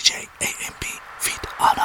DJ AMP feed Anna.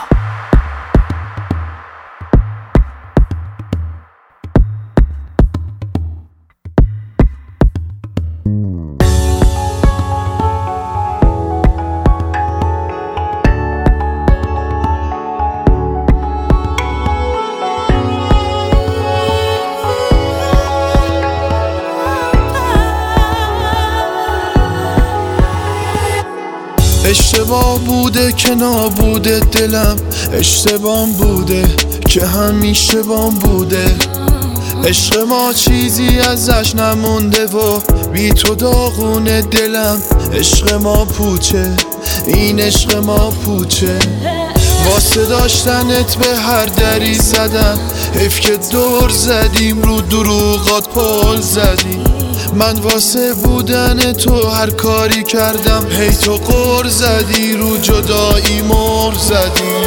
اشتباه بوده که نابوده دلم، اشتباه بوده که همیشه بام بوده. عشق ما چیزی ازش نمونده و بی تو داغونه دلم. عشق ما پوچه، این عشق ما پوچه. واسه داشتنت به هر دری زدم، حیف که دور زدیم رو دروغات پل زدیم. من واسه بودن تو هر کاری کردم، هی تو قر زدی رو جدایی مر زدی.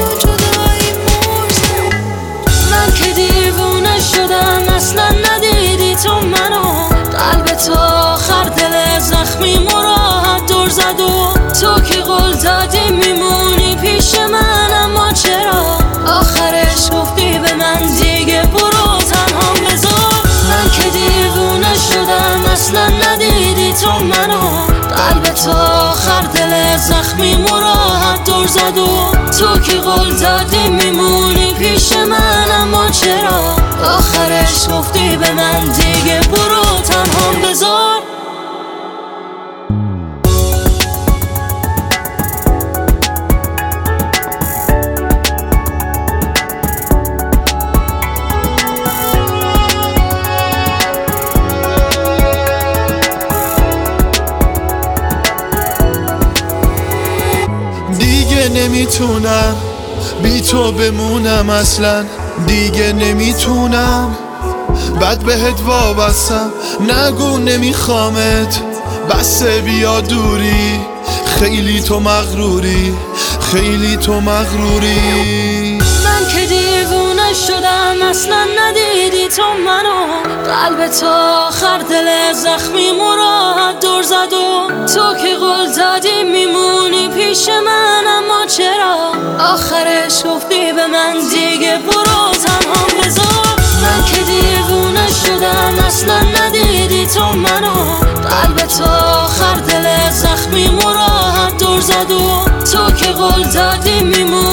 من که دیوونه شدم اصلا ندیدی تو منو. قلب تو آخر دل زخمی مراحت دور زد و تو که قول دادی میمونی پیش من، اما چرا آخرش گفتی به من دیگه برو تنها بذار. من که دیوونه شدم اصلا ندیدی تو منو. قلب تو آخر دل زخمی مراحت دور زد و تو که قول دادی میمونی پیش من، اما چرا آخرش گفتی به من دیگه برو تنها بذار. دیگه نمیتونم بی تو بمونم، اصلا دیگه نمیتونم. بد بهت وابستم، نگو نمیخوامت، بسه بیا دوری. خیلی تو مغروری، خیلی تو مغروری. من که دیوونه شدم اصلا ندیدی تو منو. قلب تو آخر دل زخمی مراحت دور زد و تو که قول دادی میمونی پیش من، اما چرا آخرش گفتی به من دیگه برو تنها بذار. من که دیوونه شدم اصلا ندیدی تو منو. قلب تو آخر دل زخمی مراحت دور زد و تو که قول دادی میمونی